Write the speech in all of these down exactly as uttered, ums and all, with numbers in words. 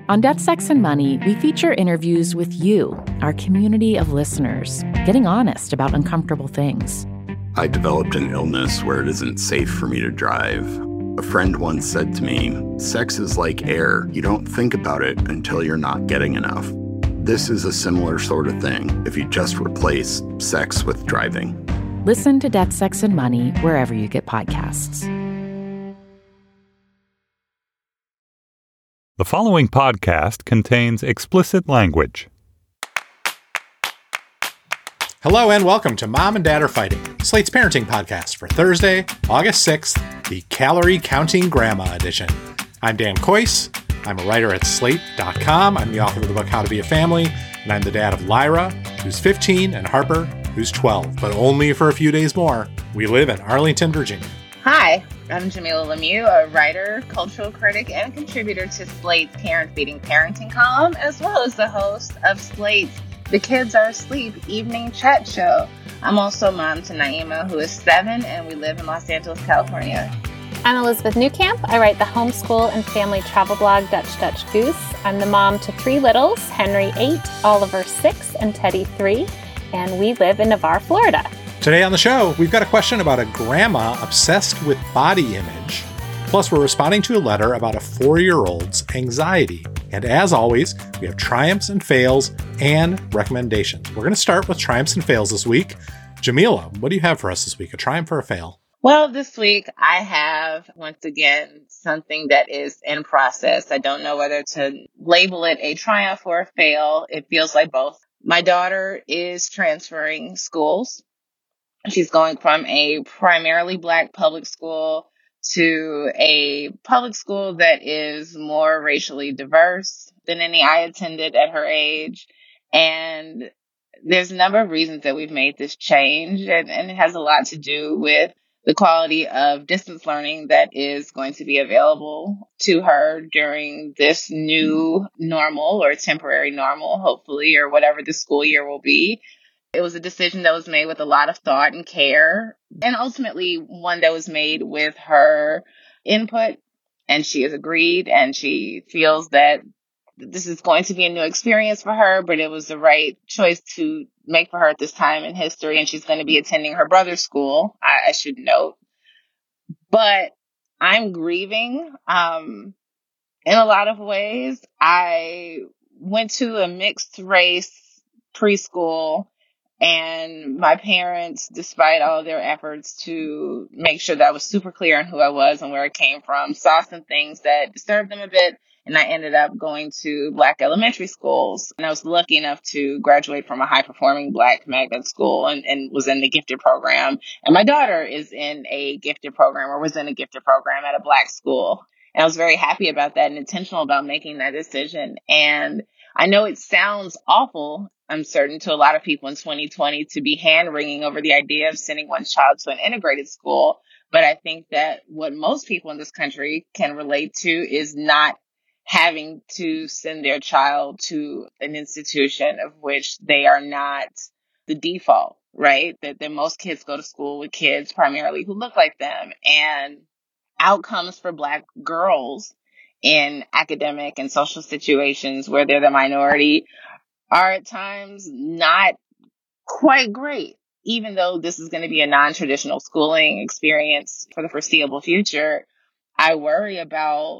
On Death, Sex, and Money, we feature interviews with you, our community of listeners, getting honest about uncomfortable things. I developed an illness where it isn't safe for me to drive. A friend once said to me, sex is like air. You don't think about it until you're not getting enough. This is a similar sort of thing if you just replace sex with driving. Listen to Death, Sex, and Money wherever you get podcasts. The following podcast contains explicit language. Hello and welcome to Mom and Dad Are Fighting, Slate's parenting podcast for Thursday, August sixth, the Calorie Counting Grandma edition. I'm Dan Kois. I'm a writer at slate dot com. I'm the author of the book How to Be a Family, and I'm the dad of Lyra, who's fifteen, and Harper, who's twelve, but only for a few days more. We live in Arlington, Virginia. Hi, I'm Jamilah Lemieux, a writer, cultural critic, and contributor to Slate's Parent Beating Parenting column, as well as the host of Slate's The Kids Are Asleep evening chat show. I'm also mom to Naima, who is seven, and we live in Los Angeles, California. I'm Elizabeth Newcamp. I write the homeschool and family travel blog Dutch Dutch Goose. I'm the mom to three littles, Henry eight, Oliver six, and Teddy three, and we live in Navarre, Florida. Today on the show, we've got a question about a grandma obsessed with body image. Plus, we're responding to a letter about a four-year-old's anxiety. And as always, we have triumphs and fails and recommendations. We're going to start with triumphs and fails this week. Jamilah, what do you have for us this week? A triumph or a fail? Well, this week I have, once again, something that is in process. I don't know whether to label it a triumph or a fail. It feels like both. My daughter is transferring schools. She's going from a primarily Black public school to a public school that is more racially diverse than any I attended at her age. And there's a number of reasons that we've made this change, and, and it has a lot to do with the quality of distance learning that is going to be available to her during this new normal or temporary normal, hopefully, or whatever the school year will be. It was a decision that was made with a lot of thought and care, and ultimately one that was made with her input, and she has agreed, and she feels that this is going to be a new experience for her, but it was the right choice to make for her at this time in history, and she's going to be attending her brother's school, I, I should note. But I'm grieving um, in a lot of ways. I went to a mixed race preschool, and my parents, despite all of their efforts to make sure that I was super clear on who I was and where I came from, saw some things that disturbed them a bit. And I ended up going to Black elementary schools. And I was lucky enough to graduate from a high-performing Black magnet school and, and was in the gifted program. And my daughter is in a gifted program or was in a gifted program at a Black school. And I was very happy about that and intentional about making that decision. And I know it sounds awful, I'm certain, to a lot of people in twenty twenty to be hand-wringing over the idea of sending one's child to an integrated school. But I think that what most people in this country can relate to is not having to send their child to an institution of which they are not the default, right? That, that most kids go to school with kids primarily who look like them. And outcomes for Black girls in academic and social situations where they're the minority are at times not quite great. Even though this is going to be a non-traditional schooling experience for the foreseeable future, I worry about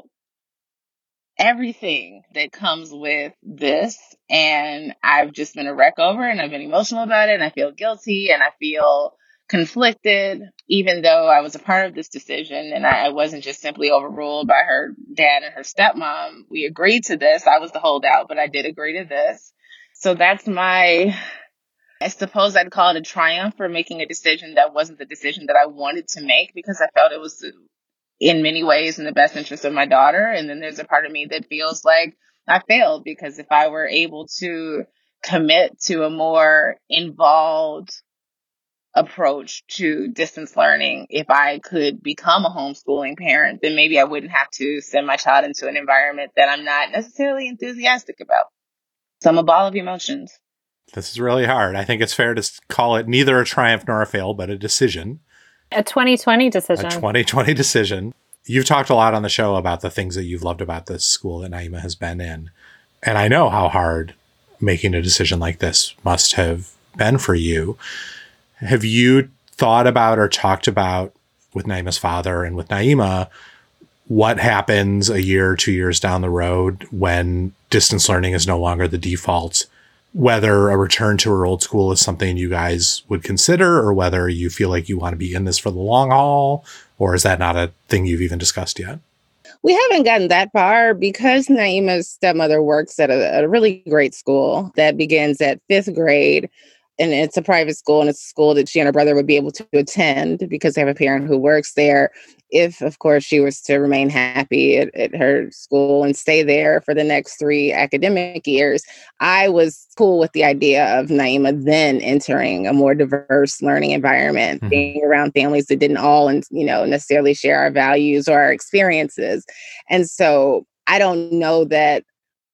everything that comes with this. And I've just been a wreck over it, and I've been emotional about it, and I feel guilty, and I feel conflicted, even though I was a part of this decision and I wasn't just simply overruled by her dad and her stepmom. We agreed to this. I was the holdout, but I did agree to this. So that's my, I suppose I'd call it a triumph for making a decision that wasn't the decision that I wanted to make, because I felt it was in many ways in the best interest of my daughter. And then there's a part of me that feels like I failed, because if I were able to commit to a more involved approach to distance learning, if I could become a homeschooling parent, then maybe I wouldn't have to send my child into an environment that I'm not necessarily enthusiastic about. So I'm a ball of emotions. This is really hard. I think it's fair to call it neither a triumph nor a fail, but a decision. A twenty twenty decision. A twenty twenty decision. you've talked a lot on the show about the things that you've loved about this school that Naima has been in. And I know how hard making a decision like this must have been for you. Have you thought about or talked about with Naima's father and with Naima what happens a year or two years down the road when distance learning is no longer the default? Whether a return to her old school is something you guys would consider, or whether you feel like you want to be in this for the long haul, or is that not a thing you've even discussed yet? We haven't gotten that far because Naima's stepmother works at a, a really great school that begins at fifth grade. And it's a private school, and it's a school that she and her brother would be able to attend because they have a parent who works there. If, of course, she was to remain happy at, at her school and stay there for the next three academic years, I was cool with the idea of Naima then entering a more diverse learning environment, mm-hmm. being around families that didn't all, and you know, necessarily share our values or our experiences. And so I don't know that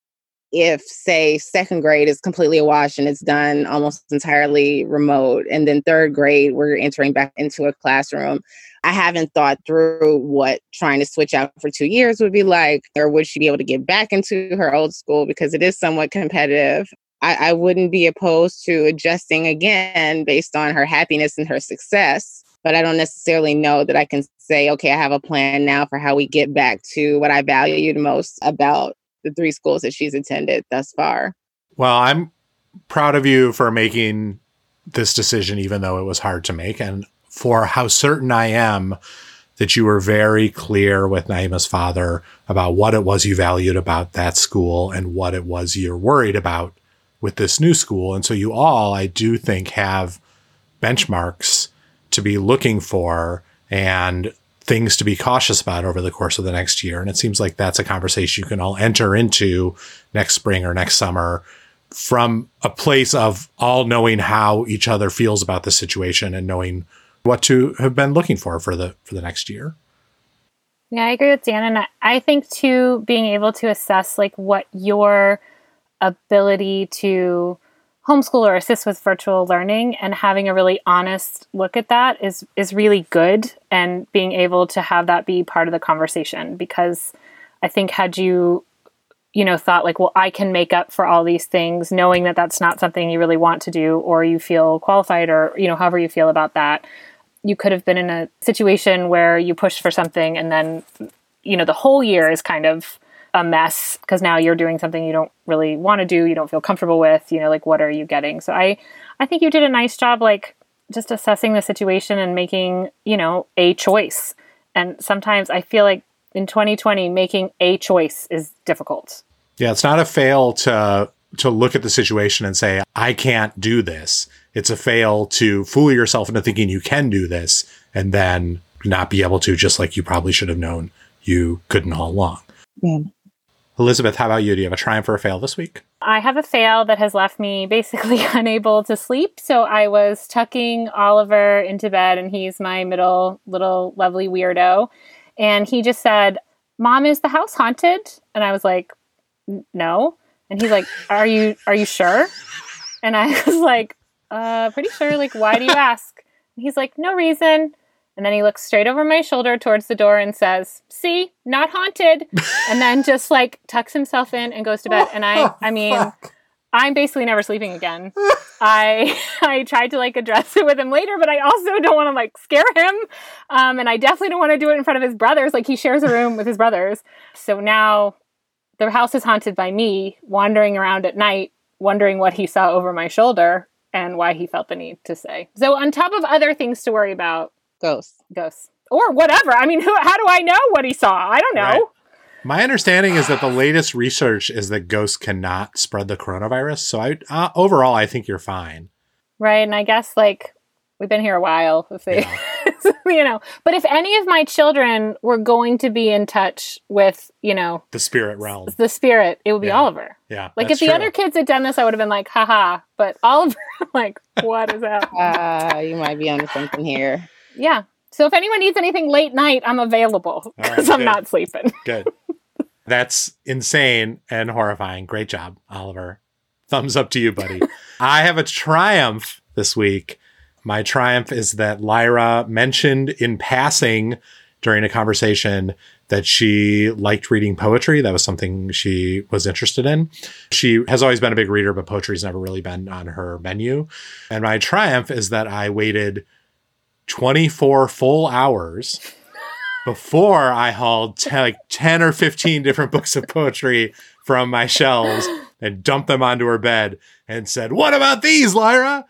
if, say, second grade is completely a wash and it's done almost entirely remote, and then third grade, we're entering back into a classroom, I haven't thought through what trying to switch out for two years would be like, or would she be able to get back into her old school because it is somewhat competitive. I, I wouldn't be opposed to adjusting again based on her happiness and her success, but I don't necessarily know that I can say, okay, I have a plan now for how we get back to what I valued most about the three schools that she's attended thus far. Well, I'm proud of you for making this decision, even though it was hard to make, and for how certain I am that you were very clear with Naima's father about what it was you valued about that school and what it was you're worried about with this new school. And so you all, I do think, have benchmarks to be looking for and things to be cautious about over the course of the next year. And it seems like that's a conversation you can all enter into next spring or next summer from a place of all knowing how each other feels about the situation and knowing what to have been looking for for the for the next year. Yeah, I agree with Dan. And I think too, being able to assess like what your ability to homeschool or assist with virtual learning and having a really honest look at that is is really good, and being able to have that be part of the conversation. Because I think had you, you know, thought like, well, I can make up for all these things, knowing that that's not something you really want to do, or you feel qualified, or, you know, however you feel about that, you could have been in a situation where you pushed for something and then, you know, the whole year is kind of a mess because now you're doing something you don't really want to do, you don't feel comfortable with, you know, like, what are you getting? So I, I think you did a nice job, like just assessing the situation and making, you know, a choice. And sometimes I feel like in twenty twenty, making a choice is difficult. Yeah, it's not a fail to to look at the situation and say, I can't do this. It's a fail to fool yourself into thinking you can do this and then not be able to, just like you probably should have known you couldn't all along. Yeah. Elizabeth, how about you? Do you have a triumph or a fail this week? I have a fail that has left me basically unable to sleep. So I was tucking Oliver into bed, and he's my middle little lovely weirdo. And he just said, Mom, is the house haunted? And I was like, no. And he's like, are you, are you sure? And I was like, uh, pretty sure. Like, why do you ask? And he's like, no reason. And then he looks straight over my shoulder towards the door and says, see, not haunted. And then just like tucks himself in and goes to bed. And I, I mean, Fuck. I'm basically never sleeping again. I, I tried to like address it with him later, but I also don't want to like scare him. Um, and I definitely don't want to do it in front of his brothers. Like, he shares a room with his brothers. So now the house is haunted by me wandering around at night, wondering what he saw over my shoulder and why he felt the need to say. So on top of other things to worry about, Ghosts. Ghosts. Or whatever. I mean, who, how do I know what he saw? I don't know. Right. My understanding is that the latest research is that ghosts cannot spread the coronavirus. So I, uh, overall, I think you're fine. Right. And I guess, like, we've been here a while. If they, yeah. You know. But if any of my children were going to be in touch with, you know. The spirit realm. The spirit, it would be yeah. Oliver. Yeah. Like, if the true. other kids had done this, I would have been like, haha. But Oliver, like, what is that? Uh, you might be onto something here. Yeah. So if anyone needs anything late night, I'm available because right, I'm not sleeping. Good. That's insane and horrifying. Great job, Oliver. Thumbs up to you, buddy. I have a triumph this week. My triumph is that Lyra mentioned in passing during a conversation that she liked reading poetry. That was something she was interested in. She has always been a big reader, but poetry's never really been on her menu. And my triumph is that I waited twenty-four full hours before I hauled t- like ten or fifteen different books of poetry from my shelves and dumped them onto her bed and said, "What about these, Lyra?"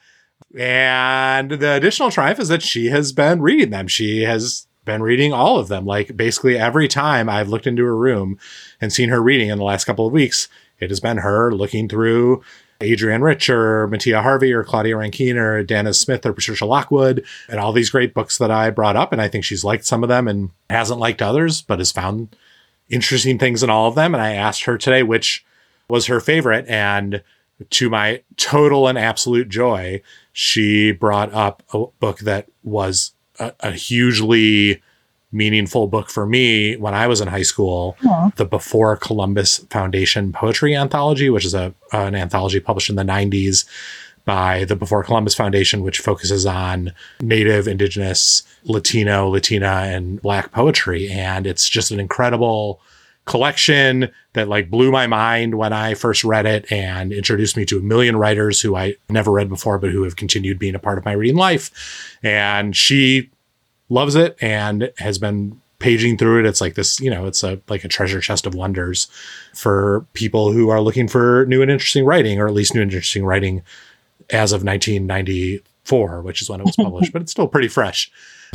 And the additional triumph is that she has been reading them. She has been reading all of them. Like basically every time I've looked into her room and seen her reading in the last couple of weeks, it has been her looking through Adrienne Rich or Mattia Harvey or Claudia Rankine or Dana Smith or Patricia Lockwood and all these great books that I brought up. And I think she's liked some of them and hasn't liked others, but has found interesting things in all of them. And I asked her today which was her favorite. And to my total and absolute joy, she brought up a book that was a, a hugely meaningful book for me when I was in high school, Aww. The Before Columbus Foundation Poetry Anthology, which is a an anthology published in the nineties by the Before Columbus Foundation, which focuses on Native, Indigenous, Latino, Latina, and Black poetry. And it's just an incredible collection that like blew my mind when I first read it and introduced me to a million writers who I never read before, but who have continued being a part of my reading life. And she loves it and has been paging through it. It's like this, you know, it's a like a treasure chest of wonders for people who are looking for new and interesting writing, or at least new and interesting writing as of nineteen ninety-four, which is when it was published, but it's still pretty fresh.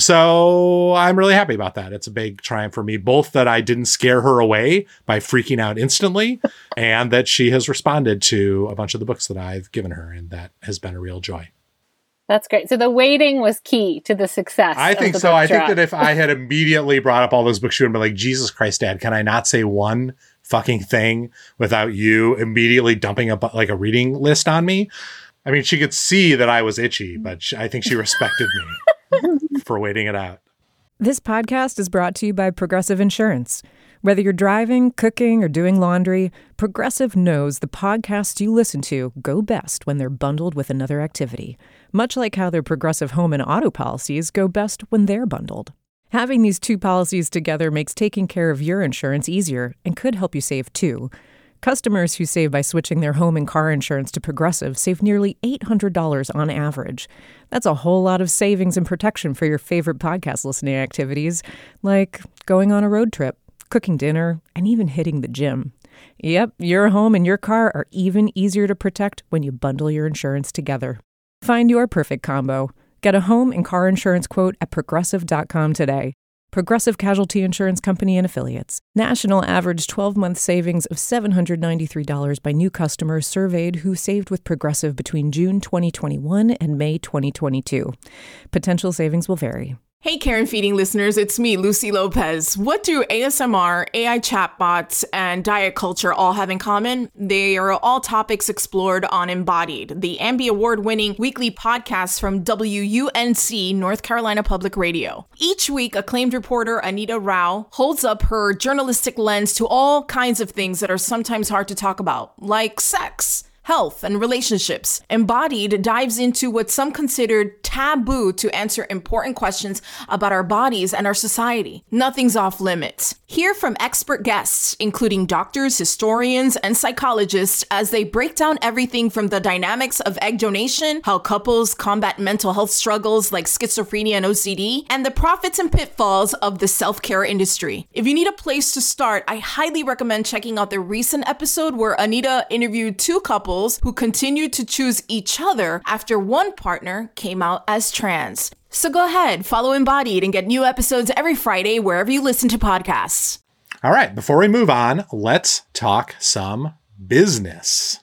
So I'm really happy about that. It's a big triumph for me, both that I didn't scare her away by freaking out instantly and that she has responded to a bunch of the books that I've given her. And that has been a real joy. That's great. So the waiting was key to the success. I think so. I think that if I had immediately brought up all those books, she would have been like, Jesus Christ, Dad, can I not say one fucking thing without you immediately dumping a, like a reading list on me? I mean, she could see that I was itchy, but she, I think she respected me for waiting it out. This podcast is brought to you by Progressive Insurance. Whether you're driving, cooking, or doing laundry, Progressive knows the podcasts you listen to go best when they're bundled with another activity, much like how their Progressive home and auto policies go best when they're bundled. Having these two policies together makes taking care of your insurance easier and could help you save too. Customers who save by switching their home and car insurance to Progressive save nearly eight hundred dollars on average. That's a whole lot of savings and protection for your favorite podcast listening activities, like going on a road trip, cooking dinner, and even hitting the gym. Yep, your home and your car are even easier to protect when you bundle your insurance together. Find your perfect combo. Get a home and car insurance quote at progressive dot com today. Progressive Casualty Insurance Company and Affiliates. National average twelve-month savings of seven hundred ninety-three dollars by new customers surveyed who saved with Progressive between June twenty twenty-one and May twenty twenty-two. Potential savings will vary. Hey, Care and Feeding listeners, it's me, Lucy Lopez. What do A S M R, A I chatbots, and diet culture all have in common? They are all topics explored on Embodied, the Ambie Award-winning weekly podcast from W U N C, North Carolina Public Radio. Each week, acclaimed reporter Anita Rao holds up her journalistic lens to all kinds of things that are sometimes hard to talk about, like sex, health, and relationships. Embodied dives into what some considered taboo to answer important questions about our bodies and our society. Nothing's off limits. Hear from expert guests, including doctors, historians, and psychologists, as they break down everything from the dynamics of egg donation, how couples combat mental health struggles like schizophrenia and O C D, and the profits and pitfalls of the self-care industry. If you need a place to start, I highly recommend checking out the recent episode where Anita interviewed two couples who continued to choose each other after one partner came out as trans. So go ahead, follow Embodied and get new episodes every Friday wherever you listen to podcasts. All right, before we move on, let's talk some business.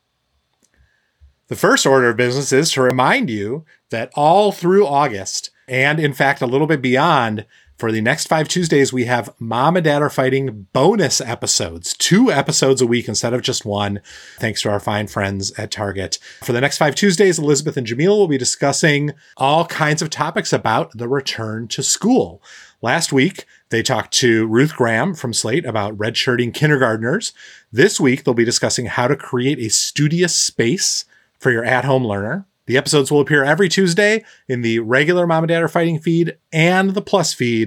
The first order of business is to remind you that all through August, and in fact a little bit beyond, for the next five Tuesdays, we have Mom and Dad Are Fighting bonus episodes, two episodes a week instead of just one, thanks to our fine friends at Target. For the next five Tuesdays, Elizabeth and Jamil will be discussing all kinds of topics about the return to school. Last week, they talked to Ruth Graham from Slate about redshirting kindergartners. This week, they'll be discussing how to create a studious space for your at-home learner. The episodes will appear every Tuesday in the regular Mom and Dad Are Fighting feed and the Plus feed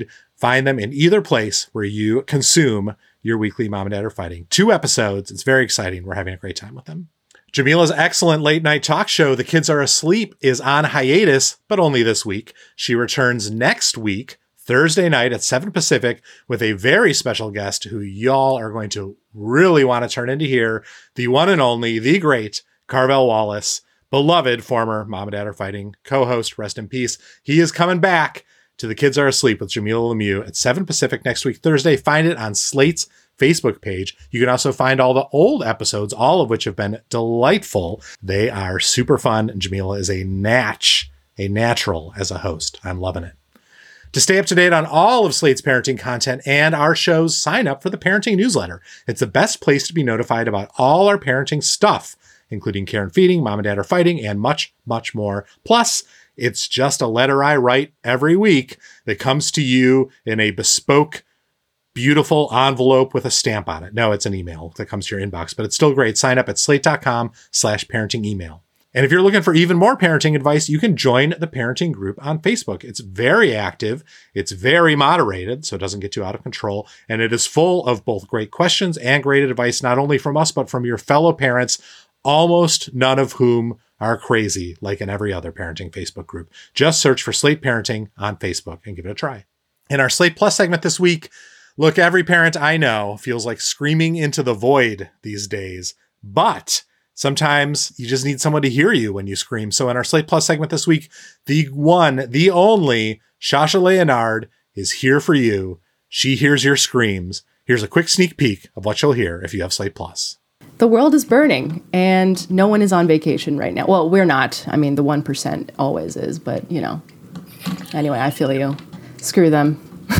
Find them in either place where you consume your weekly Mom and Dad Are Fighting. Two episodes. It's very exciting. We're having a great time with them. Jamila's excellent late night talk show, The Kids Are Asleep, is on hiatus, but only this week. She returns next week, Thursday night at seven Pacific, with a very special guest who y'all are going to really want to turn into here. The one and only, the great Carvel Wallace, beloved former Mom and Dad Are Fighting co-host, rest in peace. He is coming back to The Kids Are Asleep with Jamila Lemieux at seven Pacific next week, Thursday. Find it on Slate's Facebook page. You can also find all the old episodes, all of which have been delightful. They are super fun, and Jamila is a natch, a natural as a host. I'm loving it. To stay up to date on all of Slate's parenting content and our shows, sign up for the parenting newsletter. It's the best place to be notified about all our parenting stuff, including Care and Feeding, Mom and Dad Are Fighting, and much, much more. Plus, it's just a letter I write every week that comes to you in a bespoke, beautiful envelope with a stamp on it. No, it's an email that comes to your inbox, but it's still great. Sign up at slate.com slash parenting email. And if you're looking for even more parenting advice, you can join the parenting group on Facebook. It's very active. It's very moderated, so it doesn't get too out of control. And it is full of both great questions and great advice, not only from us, but from your fellow parents, almost none of whom are crazy like in every other parenting Facebook group. Just search for Slate Parenting on Facebook and give it a try. In our Slate Plus segment this week, look, every parent I know feels like screaming into the void these days, but sometimes you just need someone to hear you when you scream. So in our Slate Plus segment this week, the one, the only Shasha Leonard is here for you. She hears your screams. Here's a quick sneak peek of what you'll hear if you have Slate Plus. The world is burning and no one is on vacation right now. Well, we're not. I mean, the one percent always is, but you know, anyway, I feel you. Screw them.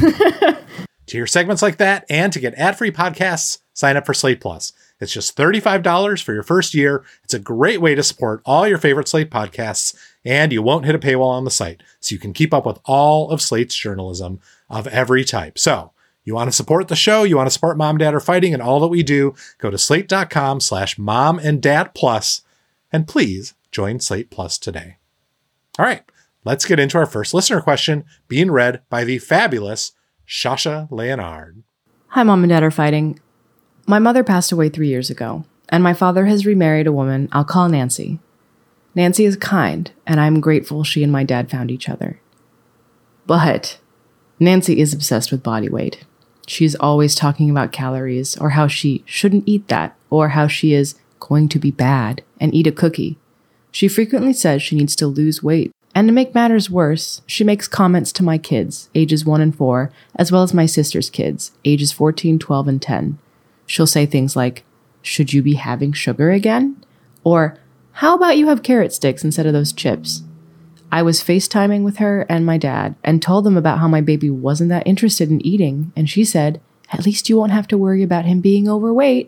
To hear segments like that and to get ad-free podcasts, sign up for Slate Plus. It's just thirty-five dollars for your first year. It's a great way to support all your favorite Slate podcasts, and you won't hit a paywall on the site, so you can keep up with all of Slate's journalism of every type. So, you want to support the show, you want to support Mom and Dad Are Fighting and all that we do, go to slate.com slash mom and dad plus, and please join Slate Plus today. All right, let's get into our first listener question, being read by the fabulous Shasha Leonard. Hi, Mom and Dad Are Fighting. My mother passed away three years ago, and my father has remarried a woman I'll call Nancy. Nancy is kind, and I'm grateful she and my dad found each other. But Nancy is obsessed with body weight. She's always talking about calories, or how she shouldn't eat that, or how she is going to be bad and eat a cookie. She frequently says she needs to lose weight. And to make matters worse, she makes comments to my kids, ages one and four, as well as my sister's kids, ages fourteen, twelve, and ten. She'll say things like, "Should you be having sugar again?" Or, "How about you have carrot sticks instead of those chips?" I was FaceTiming with her and my dad and told them about how my baby wasn't that interested in eating, and she said, "At least you won't have to worry about him being overweight."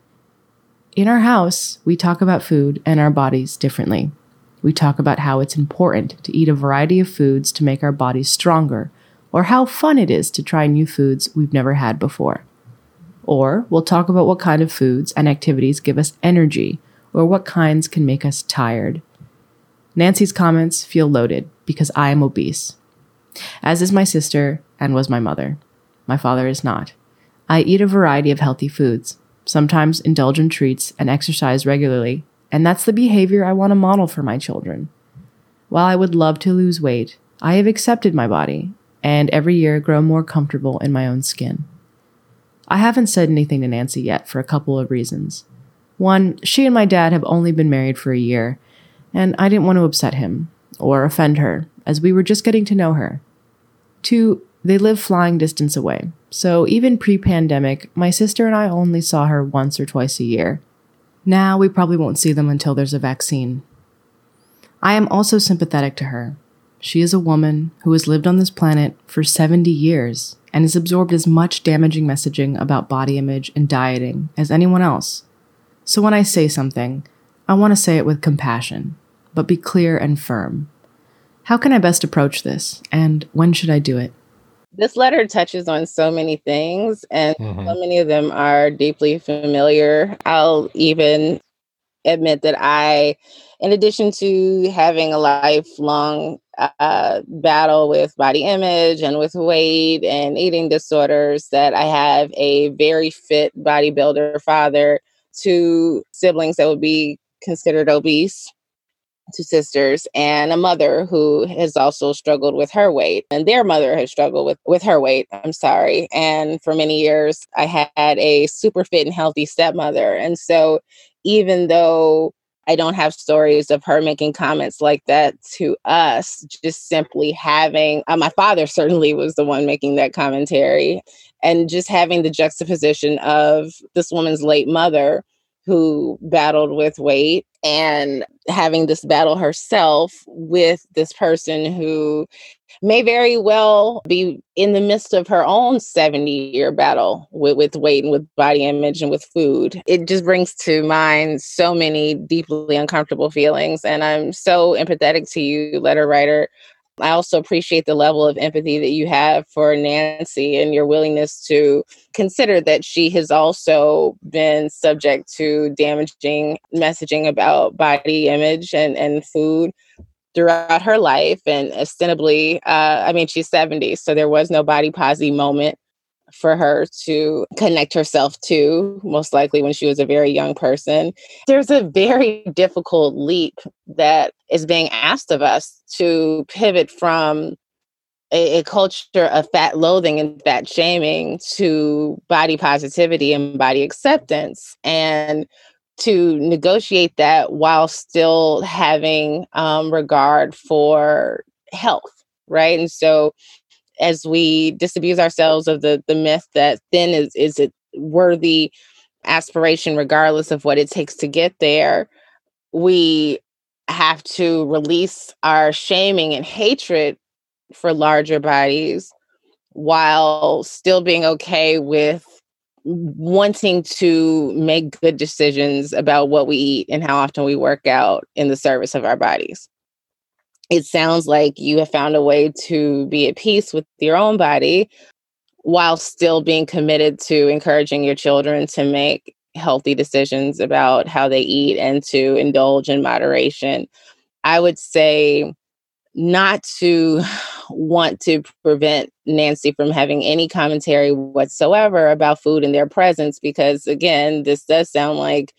In our house, we talk about food and our bodies differently. We talk about how it's important to eat a variety of foods to make our bodies stronger, or how fun it is to try new foods we've never had before. Or we'll talk about what kind of foods and activities give us energy, or what kinds can make us tired. Nancy's comments feel loaded because I am obese, as is my sister and was my mother. My father is not. I eat a variety of healthy foods, sometimes indulgent treats, and exercise regularly. And that's the behavior I want to model for my children. While I would love to lose weight, I have accepted my body and every year grow more comfortable in my own skin. I haven't said anything to Nancy yet for a couple of reasons. One, she and my dad have only been married for a year, and I didn't want to upset him or offend her, as we were just getting to know her. Two, they live flying distance away, so even pre-pandemic, my sister and I only saw her once or twice a year. Now we probably won't see them until there's a vaccine. I am also sympathetic to her. She is a woman who has lived on this planet for seventy years and has absorbed as much damaging messaging about body image and dieting as anyone else. So when I say something, I want to say it with compassion, but be clear and firm. How can I best approach this, and when should I do it? This letter touches on so many things, and mm-hmm. so many of them are deeply familiar. I'll even admit that I, in addition to having a lifelong uh, battle with body image and with weight and eating disorders that I have a very fit bodybuilder father, two siblings that would be considered obese, two sisters, and a mother who has also struggled with her weight, and their mother has struggled with, with her weight. I'm sorry. And for many years, I had a super fit and healthy stepmother. And so even though I don't have stories of her making comments like that to us, just simply having, uh, my father certainly was the one making that commentary, and just having the juxtaposition of this woman's late mother who battled with weight and having this battle herself with this person who may very well be in the midst of her own seventy-year battle with, with weight and with body image and with food. It just brings to mind so many deeply uncomfortable feelings. And I'm so empathetic to you, letter writer. I also appreciate the level of empathy that you have for Nancy and your willingness to consider that she has also been subject to damaging messaging about body image and, and food throughout her life. And ostensibly, uh, I mean, she's seventy, so there was no body positive moment for her to connect herself to, most likely when she was a very young person. There's a very difficult leap that is being asked of us to pivot from a, a culture of fat loathing and fat shaming to body positivity and body acceptance, and to negotiate that while still having um, regard for health, right? And so as we disabuse ourselves of the the myth that thin is is a worthy aspiration, regardless of what it takes to get there, we have to release our shaming and hatred for larger bodies while still being okay with wanting to make good decisions about what we eat and how often we work out in the service of our bodies. It sounds like you have found a way to be at peace with your own body while still being committed to encouraging your children to make healthy decisions about how they eat and to indulge in moderation. I would say not to want to prevent Nancy from having any commentary whatsoever about food in their presence, because again, this does sound like,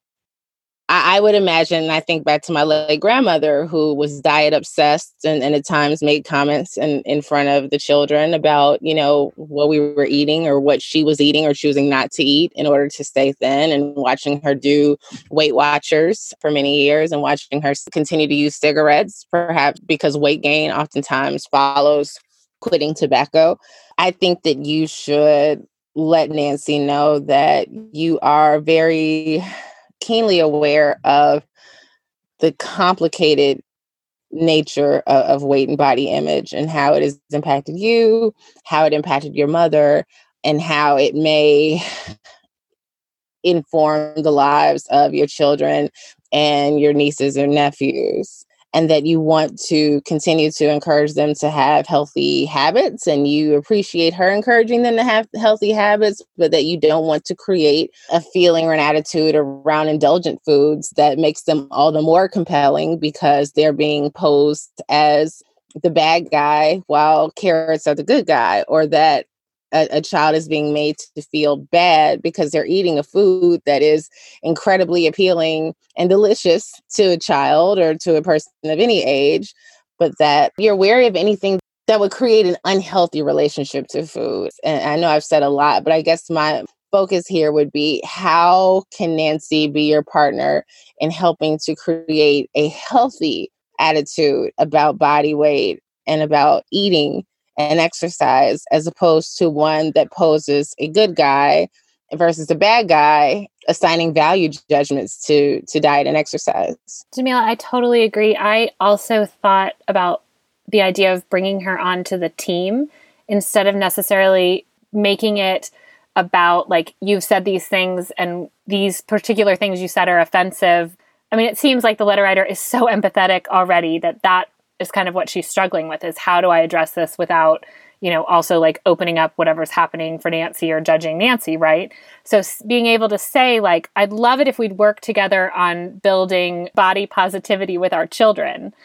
I would imagine, I think back to my late grandmother who was diet obsessed and, and at times made comments in, in front of the children about, you know, what we were eating or what she was eating or choosing not to eat in order to stay thin, and watching her do Weight Watchers for many years and watching her continue to use cigarettes, perhaps because weight gain oftentimes follows quitting tobacco. I think that you should let Nancy know that you are very keenly aware of the complicated nature of, of weight and body image and how it has impacted you, how it impacted your mother, and how it may inform the lives of your children and your nieces or nephews. And that you want to continue to encourage them to have healthy habits, and you appreciate her encouraging them to have healthy habits, but that you don't want to create a feeling or an attitude around indulgent foods that makes them all the more compelling because they're being posed as the bad guy while carrots are the good guy, or that A, a child is being made to feel bad because they're eating a food that is incredibly appealing and delicious to a child or to a person of any age, but that you're wary of anything that would create an unhealthy relationship to food. And I know I've said a lot, but I guess my focus here would be, how can Nancy be your partner in helping to create a healthy attitude about body weight and about eating and exercise, as opposed to one that poses a good guy versus a bad guy, assigning value judgments to, to diet and exercise? Jamila, I totally agree. I also thought about the idea of bringing her onto the team instead of necessarily making it about, like, you've said these things and these particular things you said are offensive. I mean, it seems like the letter writer is so empathetic already that that is kind of what she's struggling with, is how do I address this without, you know, also like opening up whatever's happening for Nancy or judging Nancy, right? So being able to say, like, I'd love it if we'd work together on building body positivity with our children.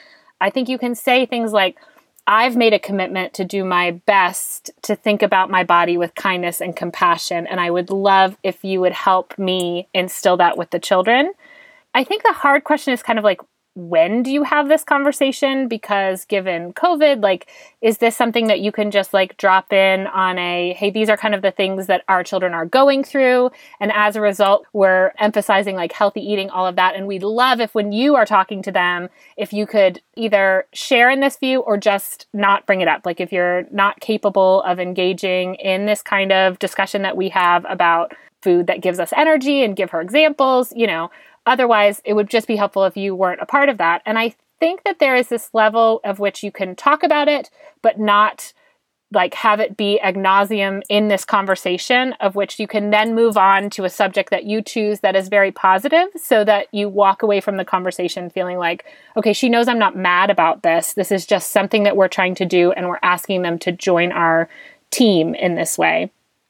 I think you can say things like, I've made a commitment to do my best to think about my body with kindness and compassion, and I would love if you would help me instill that with the children. I think the hard question is kind of like, when do you have this conversation? Because given COVID, like, is this something that you can just like drop in on a, hey, these are kind of the things that our children are going through. And as a result, we're emphasizing like healthy eating, all of that. And we'd love if when you are talking to them, if you could either share in this view or just not bring it up. Like if you're not capable of engaging in this kind of discussion that we have about food that gives us energy and give her examples, you know, otherwise, it would just be helpful if you weren't a part of that. And I think that there is this level of which you can talk about it, but not like have it be ad nauseum in this conversation, of which you can then move on to a subject that you choose that is very positive, so that you walk away from the conversation feeling like, okay, she knows I'm not mad about this. This is just something that we're trying to do, and we're asking them to join our team in this way.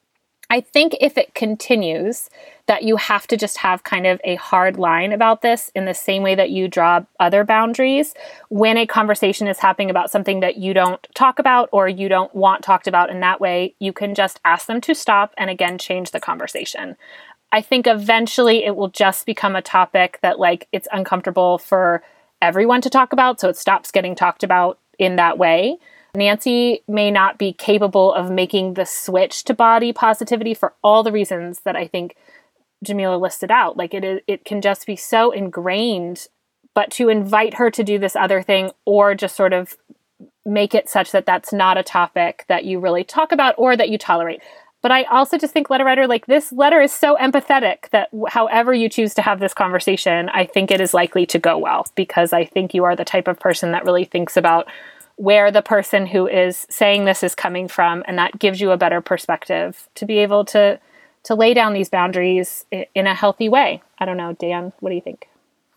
I think if it continues, that you have to just have kind of a hard line about this in the same way that you draw other boundaries. When a conversation is happening about something that you don't talk about or you don't want talked about in that way, you can just ask them to stop and again, change the conversation. I think eventually it will just become a topic that like it's uncomfortable for everyone to talk about, so it stops getting talked about in that way. Nancy may not be capable of making the switch to body positivity for all the reasons that I think Jamila listed out. Like it, it can just be so ingrained, but to invite her to do this other thing or just sort of make it such that that's not a topic that you really talk about or that you tolerate. But I also just think, letter writer, like this letter is so empathetic that however you choose to have this conversation, I think it is likely to go well, because I think you are the type of person that really thinks about where the person who is saying this is coming from, and that gives you a better perspective to be able to to lay down these boundaries in a healthy way. I don't know, Dan, what do you think?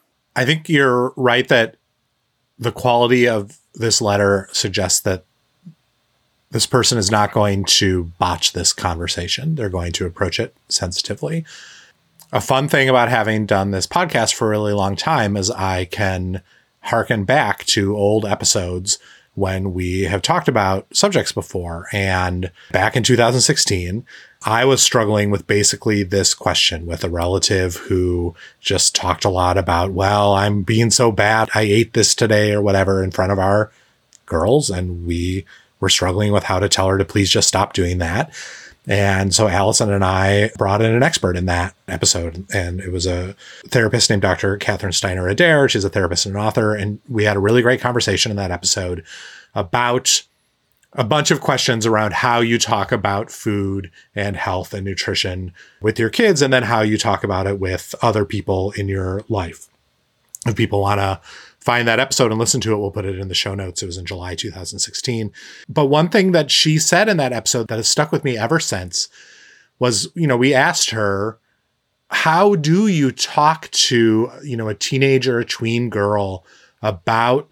I think you're right that the quality of this letter suggests that this person is not going to botch this conversation. They're going to approach it sensitively. A fun thing about having done this podcast for a really long time is I can hearken back to old episodes when we have talked about subjects before. And back in two thousand sixteen, I was struggling with basically this question with a relative who just talked a lot about, well, I'm being so bad, I ate this today or whatever in front of our girls. And we were struggling with how to tell her to please just stop doing that. And so Allison and I brought in an expert in that episode, and it was a therapist named Doctor Catherine Steiner Adair. She's a therapist and an author, and we had a really great conversation in that episode about a bunch of questions around how you talk about food and health and nutrition with your kids, and then how you talk about it with other people in your life. If people want to find that episode and listen to it, we'll put it in the show notes. It was in July two thousand sixteen. But one thing that she said in that episode that has stuck with me ever since was, you know, we asked her, how do you talk to, you know, a teenager, a tween girl about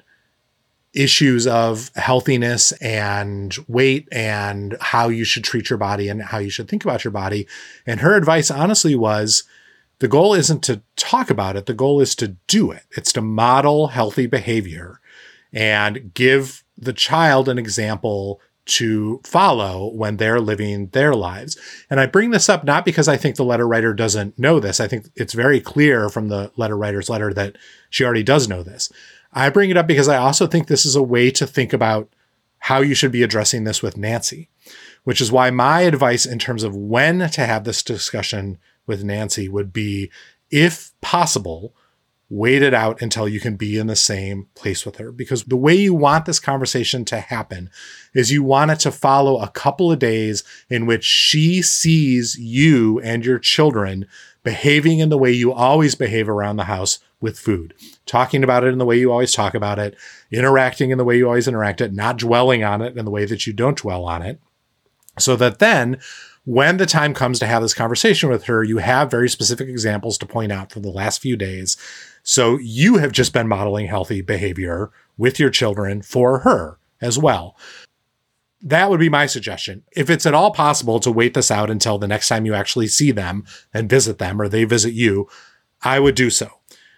issues of healthiness and weight and how you should treat your body and how you should think about your body? And her advice honestly was, the goal isn't to talk about it. The goal is to do it. It's to model healthy behavior and give the child an example to follow when they're living their lives. And I bring this up not because I think the letter writer doesn't know this. I think it's very clear from the letter writer's letter that she already does know this. I bring it up because I also think this is a way to think about how you should be addressing this with Nancy, which is why my advice in terms of when to have this discussion with Nancy would be, if possible, wait it out until you can be in the same place with her. Because the way you want this conversation to happen is you want it to follow a couple of days in which she sees you and your children behaving in the way you always behave around the house with food, talking about it in the way you always talk about it, interacting in the way you always interact it, not dwelling on it in the way that you don't dwell on it. So that then when the time comes to have this conversation with her, you have very specific examples to point out from the last few days. So you have just been modeling healthy behavior with your children for her as well. That would be my suggestion. If it's at all possible to wait this out until the next time you actually see them and visit them, or they visit you, I would do so.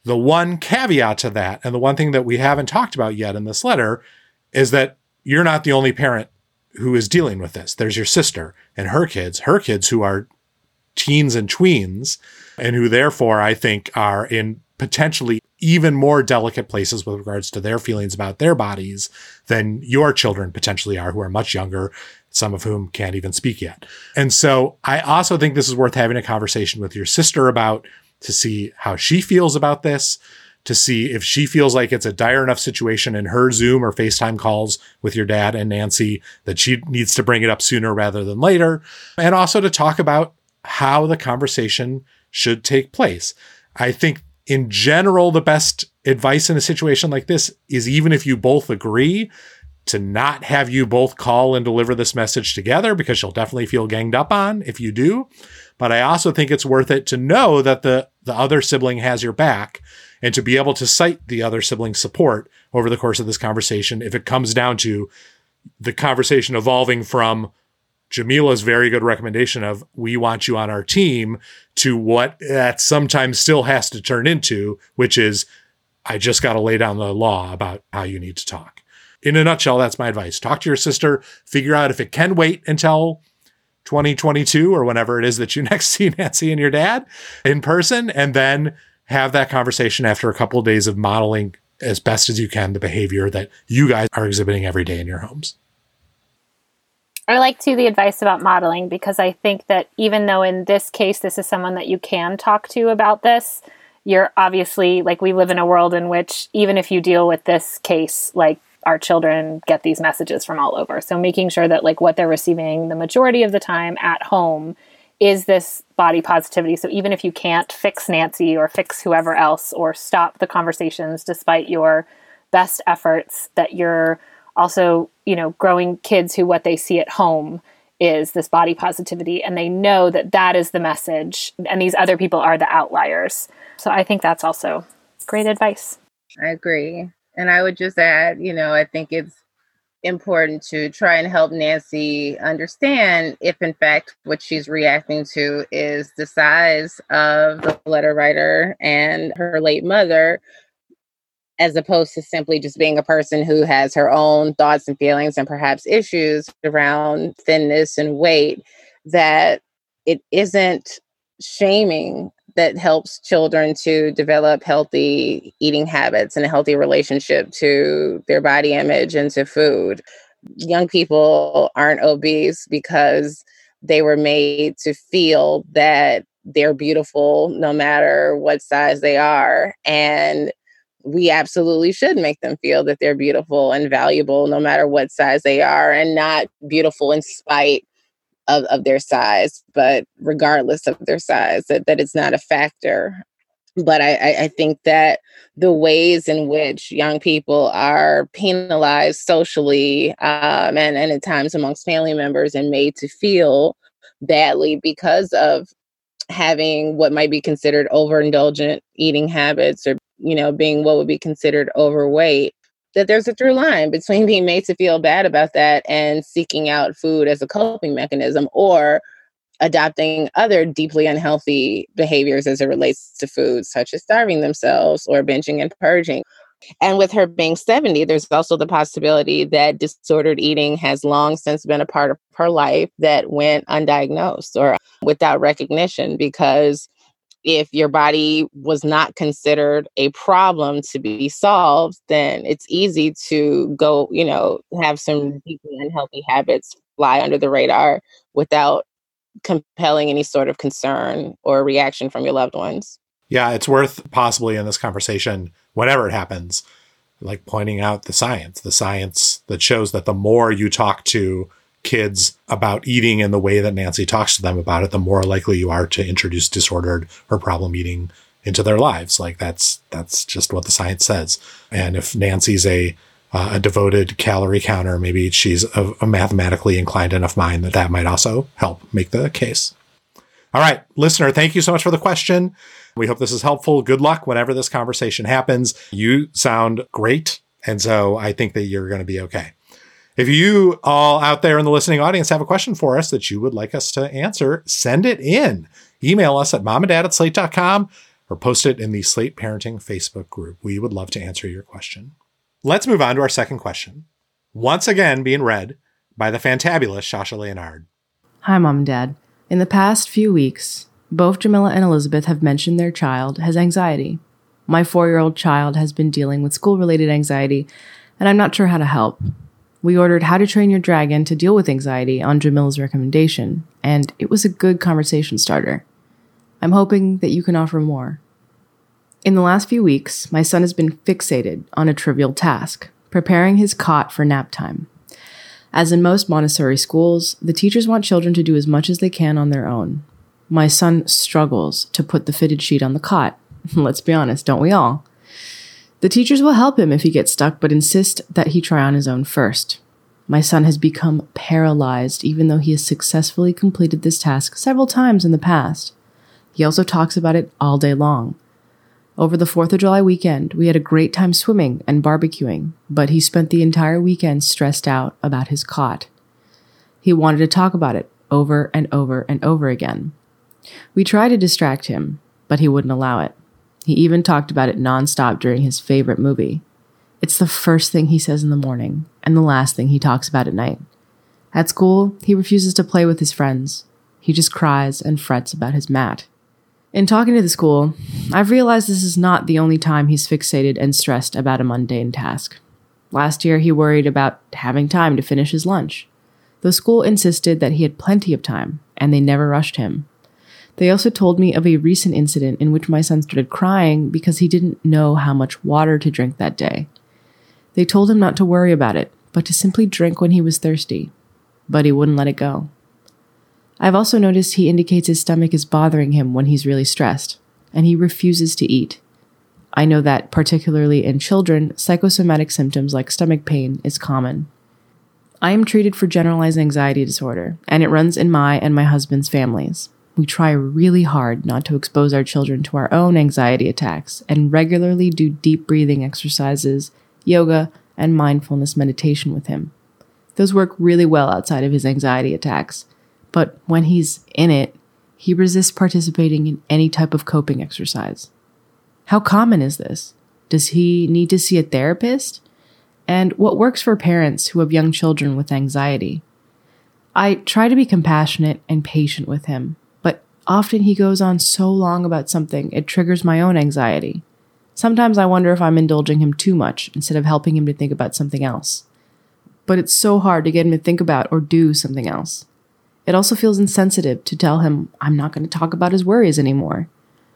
The one caveat to that, and the one thing that we haven't talked about yet in this letter, is that you're not the only parent who is dealing with this. There's your sister and her kids, her kids who are teens and tweens, and who therefore I think are in potentially even more delicate places with regards to their feelings about their bodies than your children potentially are, who are much younger, some of whom can't even speak yet. And so I also think this is worth having a conversation with your sister about, to see how she feels about this, to see if she feels like it's a dire enough situation in her Zoom or FaceTime calls with your dad and Nancy that she needs to bring it up sooner rather than later. And also to talk about how the conversation should take place. I think in general, the best advice in a situation like this is, even if you both agree, to not have you both call and deliver this message together, because you'll definitely feel ganged up on if you do. But I also think it's worth it to know that the, the other sibling has your back, and to be able to cite the other sibling's support over the course of this conversation if it comes down to the conversation evolving from Jamila's very good recommendation of, we want you on our team, to what that sometimes still has to turn into, which is, I just got to lay down the law about how you need to talk. In a nutshell, that's my advice. Talk to your sister, figure out if it can wait until twenty twenty-two or whenever it is that you next see Nancy and your dad in person, and then have that conversation after a couple of days of modeling as best as you can the behavior that you guys are exhibiting every day in your homes. I like too the advice about modeling, because I think that even though in this case, this is someone that you can talk to about this, you're obviously, like, we live in a world in which even if you deal with this case, like, our children get these messages from all over. So making sure that, like, what they're receiving the majority of the time at home is this body positivity. So even if you can't fix Nancy or fix whoever else or stop the conversations despite your best efforts, that you're also, you know, growing kids who what they see at home is this body positivity, and they know that that is the message, and these other people are the outliers. So I think that's also great advice. I agree. And I would just add, you know, I think it's important to try and help Nancy understand if, in fact, what she's reacting to is the size of the letter writer and her late mother, as opposed to simply just being a person who has her own thoughts and feelings and perhaps issues around thinness and weight, that it isn't shaming that helps children to develop healthy eating habits and a healthy relationship to their body image and to food. Young people aren't obese because they were made to feel that they're beautiful no matter what size they are. And we absolutely should make them feel that they're beautiful and valuable no matter what size they are, and not beautiful in spite Of, of their size, but regardless of their size, that, that it's not a factor. But I, I, I think that the ways in which young people are penalized socially um, and, and at times amongst family members and made to feel badly because of having what might be considered overindulgent eating habits, or, you know, being what would be considered overweight, that there's a through line between being made to feel bad about that and seeking out food as a coping mechanism, or adopting other deeply unhealthy behaviors as it relates to food, such as starving themselves or binging and purging. And with her being seventy, there's also the possibility that disordered eating has long since been a part of her life that went undiagnosed or without recognition, because if your body was not considered a problem to be solved, then it's easy to go, you know, have some deeply unhealthy habits fly under the radar without compelling any sort of concern or reaction from your loved ones. Yeah, it's worth possibly in this conversation, whenever it happens, like pointing out the science, the science that shows that the more you talk to kids about eating in the way that Nancy talks to them about it, the more likely you are to introduce disordered or problem eating into their lives. Like that's, that's just what the science says. And if Nancy's a, uh, a devoted calorie counter, maybe she's a, a mathematically inclined enough mind that that might also help make the case. All right, listener, thank you so much for the question. We hope this is helpful. Good luck whenever this conversation happens. You sound great. And so I think that you're going to be okay. If you all out there in the listening audience have a question for us that you would like us to answer, send it in. Email us at momanddad at slate dot com, or post it in the Slate Parenting Facebook group. We would love to answer your question. Let's move on to our second question. Once again being read by the fantabulous Shasha Leonard. Hi, Mom and Dad. In the past few weeks, both Jamila and Elizabeth have mentioned their child has anxiety. My four-year-old child has been dealing with school-related anxiety, and I'm not sure how to help. We ordered How to Train Your Dragon to deal with anxiety on Jamila's recommendation, and it was a good conversation starter. I'm hoping that you can offer more. In the last few weeks, my son has been fixated on a trivial task, preparing his cot for nap time. As in most Montessori schools, the teachers want children to do as much as they can on their own. My son struggles to put the fitted sheet on the cot. Let's be honest, don't we all? The teachers will help him if he gets stuck, but insist that he try on his own first. My son has become paralyzed, even though he has successfully completed this task several times in the past. He also talks about it all day long. Over the fourth of July weekend, we had a great time swimming and barbecuing, but he spent the entire weekend stressed out about his cot. He wanted to talk about it over and over and over again. We tried to distract him, but he wouldn't allow it. He even talked about it nonstop during his favorite movie. It's the first thing he says in the morning and the last thing he talks about at night. At school, he refuses to play with his friends. He just cries and frets about his mat. In talking to the school, I've realized this is not the only time he's fixated and stressed about a mundane task. Last year, he worried about having time to finish his lunch. The school insisted that he had plenty of time, and they never rushed him. They also told me of a recent incident in which my son started crying because he didn't know how much water to drink that day. They told him not to worry about it, but to simply drink when he was thirsty. But he wouldn't let it go. I've also noticed he indicates his stomach is bothering him when he's really stressed, and he refuses to eat. I know that, particularly in children, psychosomatic symptoms like stomach pain is common. I am treated for generalized anxiety disorder, and it runs in my and my husband's families. We try really hard not to expose our children to our own anxiety attacks and regularly do deep breathing exercises, yoga, and mindfulness meditation with him. Those work really well outside of his anxiety attacks, but when he's in it, he resists participating in any type of coping exercise. How common is this? Does he need to see a therapist? And what works for parents who have young children with anxiety? I try to be compassionate and patient with him, but often he goes on so long about something it triggers my own anxiety. Sometimes I wonder if I'm indulging him too much instead of helping him to think about something else. But it's so hard to get him to think about or do something else. It also feels insensitive to tell him I'm not going to talk about his worries anymore.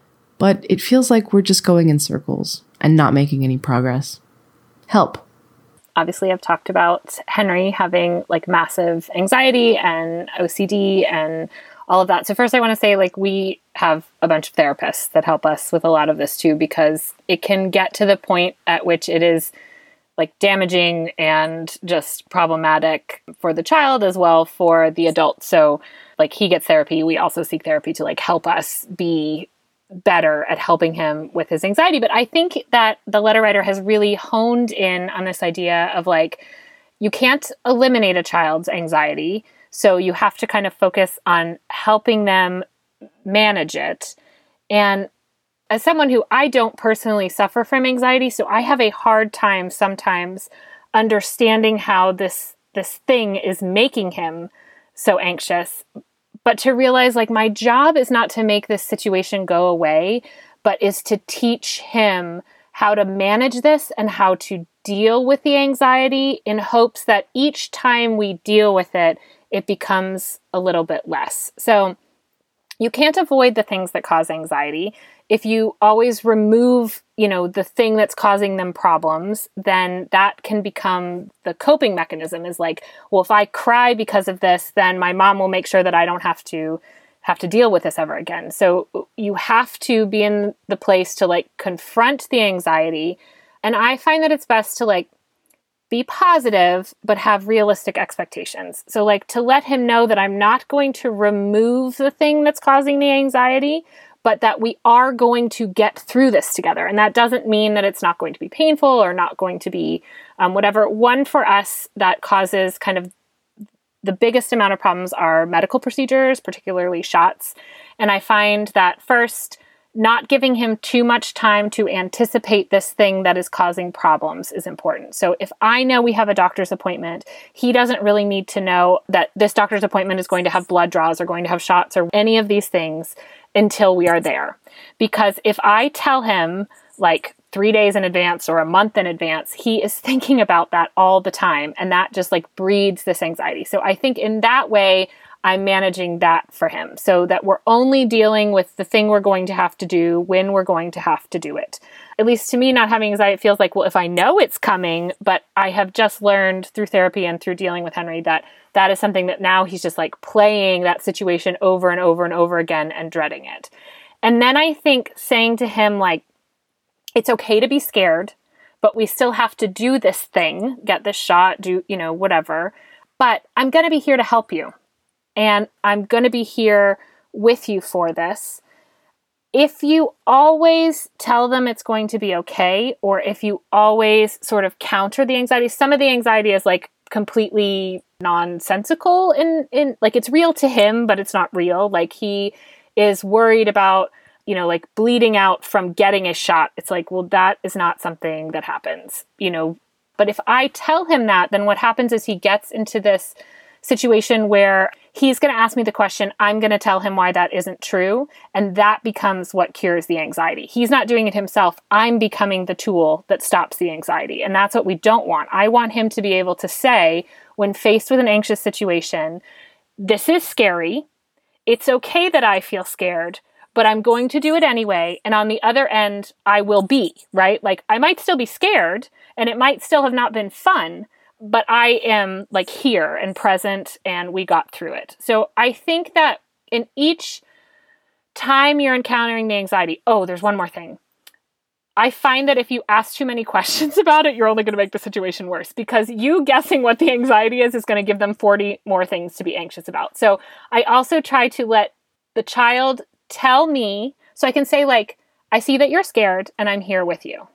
But it feels like we're just going in circles and not making any progress. Help. Obviously, I've talked about Henry having like massive anxiety and O C D and all of that. So first I want to say like we have a bunch of therapists that help us with a lot of this too, because it can get to the point at which it is like damaging and just problematic for the child as well for the adult. So like he gets therapy. We also seek therapy to like help us be better at helping him with his anxiety. But I think that the letter writer has really honed in on this idea of like, you can't eliminate a child's anxiety. So you have to kind of focus on helping them manage it. And as someone who I don't personally suffer from anxiety, so I have a hard time sometimes understanding how this this thing is making him so anxious. But to realize like my job is not to make this situation go away, but is to teach him how to manage this and how to deal with the anxiety in hopes that each time we deal with it, it becomes a little bit less. So you can't avoid the things that cause anxiety. If you always remove, you know, the thing that's causing them problems, then that can become the coping mechanism is like, well, if I cry because of this, then my mom will make sure that I don't have to have to deal with this ever again. So you have to be in the place to like confront the anxiety. And I find that it's best to like be positive, but have realistic expectations. So like to let him know that I'm not going to remove the thing that's causing the anxiety, but that we are going to get through this together. And that doesn't mean that it's not going to be painful or not going to be um, whatever. One for us that causes kind of the biggest amount of problems are medical procedures, particularly shots. And I find that first, not giving him too much time to anticipate this thing that is causing problems is important. So if I know we have a doctor's appointment, he doesn't really need to know that this doctor's appointment is going to have blood draws or going to have shots or any of these things until we are there. Because if I tell him like three days in advance or a month in advance, he is thinking about that all the time. And that just like breeds this anxiety. So I think in that way, I'm managing that for him so that we're only dealing with the thing we're going to have to do when we're going to have to do it. At least to me, not having anxiety, it feels like, well, if I know it's coming, but I have just learned through therapy and through dealing with Henry that that is something that now he's just like playing that situation over and over and over again and dreading it. And then I think saying to him, like, it's okay to be scared, but we still have to do this thing, get this shot, do, you know, whatever. But I'm going to be here to help you. And I'm going to be here with you for this. If you always tell them it's going to be okay, or if you always sort of counter the anxiety, some of the anxiety is like completely nonsensical in, in like it's real to him, but it's not real. Like he is worried about, you know, like bleeding out from getting a shot. It's like, well, that is not something that happens, you know. But if I tell him that, then what happens is he gets into this situation where he's going to ask me the question, I'm going to tell him why that isn't true. And that becomes what cures the anxiety. He's not doing it himself. I'm becoming the tool that stops the anxiety. And that's what we don't want. I want him to be able to say, when faced with an anxious situation, this is scary. It's okay that I feel scared, but I'm going to do it anyway. And on the other end, I will be, right? Like I might still be scared and it might still have not been fun, but I am like here and present and we got through it. So I think that in each time you're encountering the anxiety, oh, there's one more thing. I find that if you ask too many questions about it, you're only going to make the situation worse because you guessing what the anxiety is is going to give them forty more things to be anxious about. So I also try to let the child tell me, so I can say like, I see that you're scared and I'm here with you.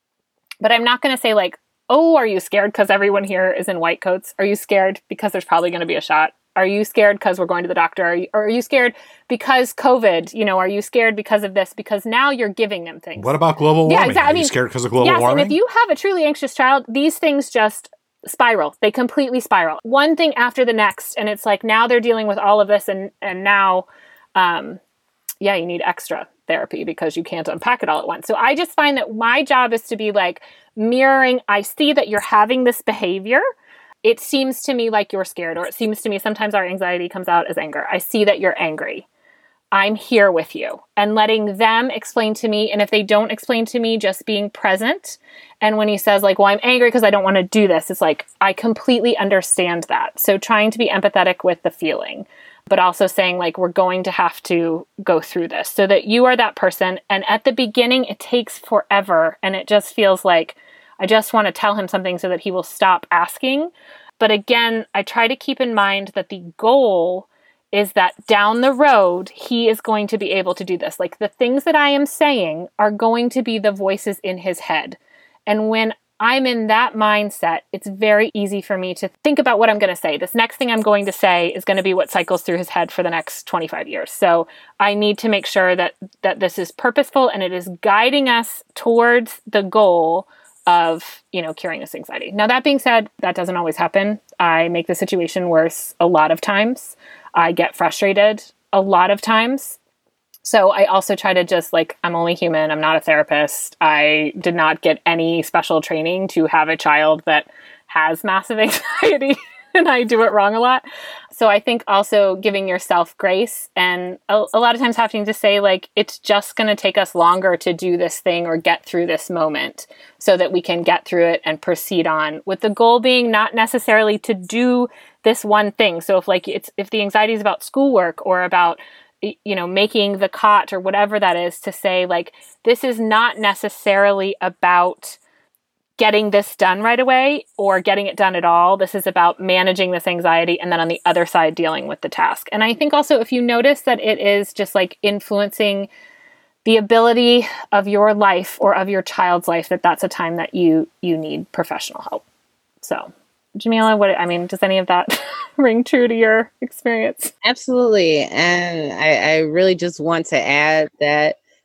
But I'm not going to say like, oh, are you scared because everyone here is in white coats? Are you scared because there's probably going to be a shot? Are you scared because we're going to the doctor? Are you, or are you scared because COVID? You know, are you scared because of this? Because now you're giving them things. What about global warming? Yeah, exactly. Are I mean, you scared because of global yes, warming? And if you have a truly anxious child, these things just spiral. They completely spiral. One thing after the next. And it's like now they're dealing with all of this. And, and now, um, yeah, you need extra therapy because you can't unpack it all at once. So I just find that my job is to be like mirroring. I see that you're having this behavior. It seems to me like you're scared, or it seems to me sometimes our anxiety comes out as anger. I see that you're angry. I'm here with you, and letting them explain to me. And if they don't explain to me, just being present. And when he says like, well, I'm angry because I don't want to do this, it's like, I completely understand that. So trying to be empathetic with the feeling, but also saying like, we're going to have to go through this so that you are that person. And at the beginning, it takes forever. And it just feels like, I just want to tell him something so that he will stop asking. But again, I try to keep in mind that the goal is that down the road, he is going to be able to do this. Like the things that I am saying are going to be the voices in his head. And when I'm in that mindset, it's very easy for me to think about what I'm going to say. This next thing I'm going to say is going to be what cycles through his head for the next twenty-five years. So I need to make sure that that this is purposeful and it is guiding us towards the goal of, you know, curing this anxiety. Now, that being said, that doesn't always happen. I make the situation worse a lot of times. I get frustrated a lot of times. So I also try to just like, I'm only human. I'm not a therapist. I did not get any special training to have a child that has massive anxiety and I do it wrong a lot. So I think also giving yourself grace and a, a lot of times having to say like, it's just going to take us longer to do this thing or get through this moment so that we can get through it and proceed on, with the goal being not necessarily to do this one thing. So if like it's, if the anxiety is about schoolwork or about, you know, making the cot or whatever that is, to say like, this is not necessarily about getting this done right away or getting it done at all. This is about managing this anxiety and then on the other side dealing with the task. And I think also if you notice that it is just like influencing the ability of your life or of your child's life, that that's a time that you you need professional help. So Jamila, what I mean, does any of that ring true to your experience? Absolutely. And I, I really just want to add that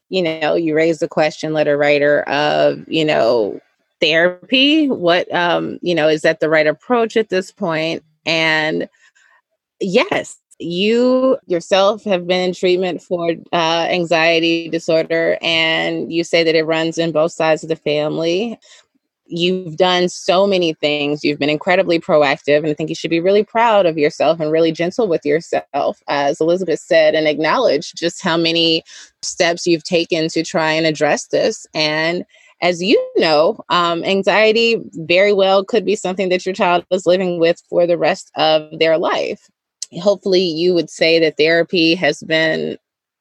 you know, you raised the question, letter writer, of, you know, therapy. What, um, you know, is that the right approach at this point? And yes, you yourself have been in treatment for uh, anxiety disorder, and you say that it runs in both sides of the family. You've done so many things. You've been incredibly proactive, and I think you should be really proud of yourself and really gentle with yourself, as Elizabeth said, and acknowledge just how many steps you've taken to try and address this. And as you know, um, anxiety very well could be something that your child is living with for the rest of their life. Hopefully, you would say that therapy has been